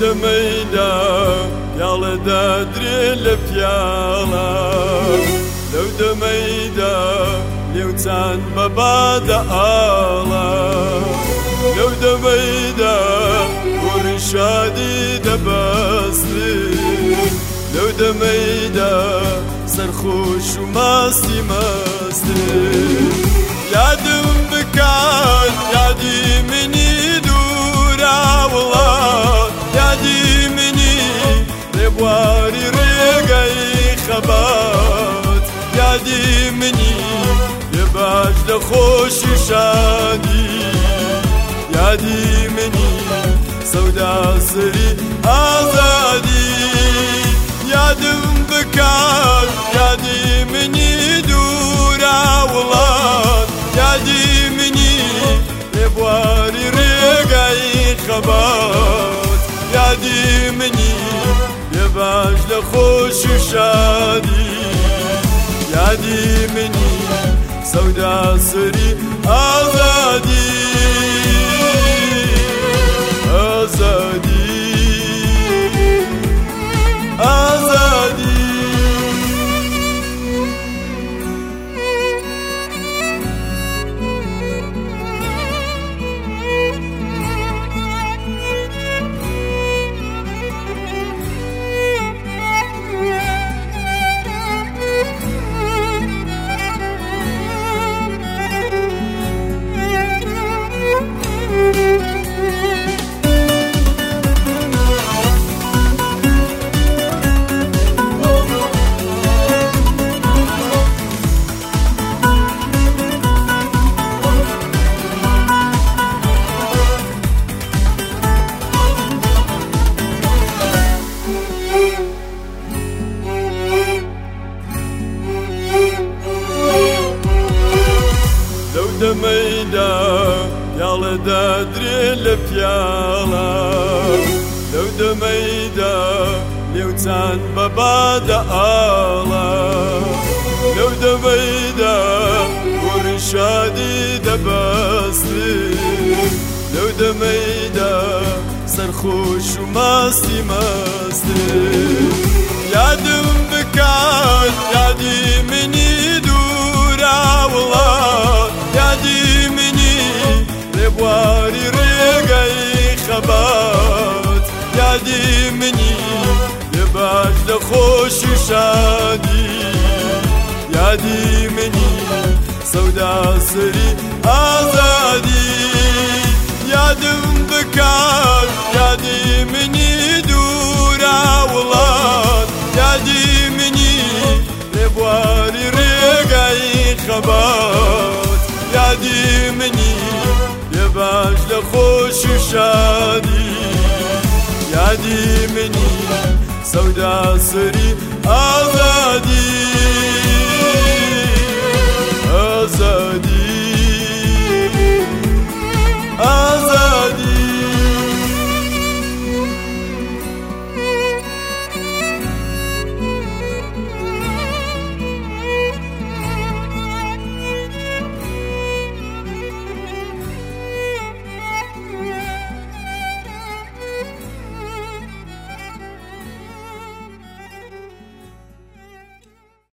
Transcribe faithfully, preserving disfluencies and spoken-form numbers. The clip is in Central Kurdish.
دەمەیدا پیاڵە دادرێ لە پیاڵە لەو دەمەیدا لێوچان بە بادە ئاڵە لەو دەمەیدا گۆڕی شادی دەبەستێ لەو دەمەیدا سەرخۆش و ماستی مەستێ یادم بکات یادی منی دوورا وڵات یادی منی ڕێبواری ڕێگەی خەبات یادی منی لێ باش لە خۆشی شادی یادی منی سەودا سەری ئازادی یادم بکات یادی منی دوورا وڵات یادی منی ڕێبواری ڕێگەی خەبات یادی منی لێ باش لە خۆشی شادی یادی منی سەودا سەری ئازادی ئازادی ئازادی دەمەیدا پیاڵە دادرێ لە پیاڵە لەو دەمەیدا لێوچان بە بادە ئاڵە لەو دەمەیدا گۆڕی شادی دەبەستێ لەو دەمەیدا سەرخۆش و ماستی مەستێ یادم بکات یادی منی دوورا وڵات یادی منی ڕێبواری ڕێگەی خەبات یادی منی لێ باش لە خۆشی شادی یادی منی سەودا سەری ئازادی یادم بکات یادی منی دوورا وڵات یادی منی ڕێبواری ڕێگەی خەبات یادی منی لێ باش لە خۆشی شادی یادی منی سەودا سەری ئازادی